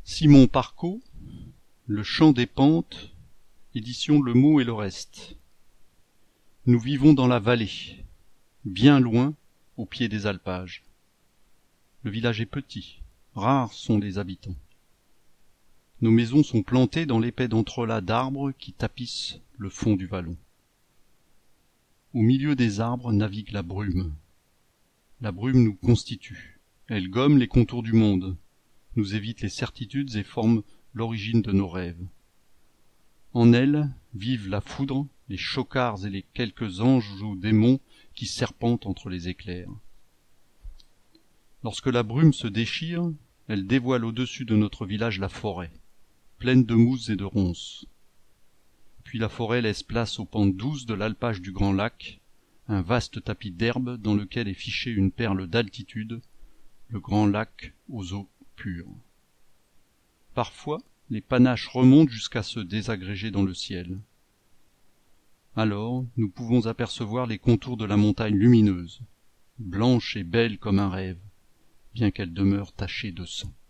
Simon Parcot, Le chant des pentes, édition Le Mot et le Reste. Nous vivons dans la vallée, bien loin, au pied des alpages. Le village est petit, rares sont les habitants. Nos maisons sont plantées dans l'épais d'entrelacs d'arbres qui tapissent le fond du vallon. Au milieu des arbres navigue la brume. La brume nous constitue, elle gomme les contours du monde, nous évite les certitudes et forme l'origine de nos rêves. En elle vivent la foudre, les chocards et les quelques anges ou démons qui serpentent entre les éclairs. Lorsque la brume se déchire, elle dévoile au-dessus de notre village la forêt, pleine de mousses et de ronces. Puis la forêt laisse place aux pentes douces de l'alpage du Grand Lac, un vaste tapis d'herbe dans lequel est fichée une perle d'altitude, le Grand Lac aux eaux pures. Parfois, les panaches remontent jusqu'à se désagréger dans le ciel. Alors, nous pouvons apercevoir les contours de la montagne lumineuse, blanche et belle comme un rêve, bien qu'elle demeure tachée de sang.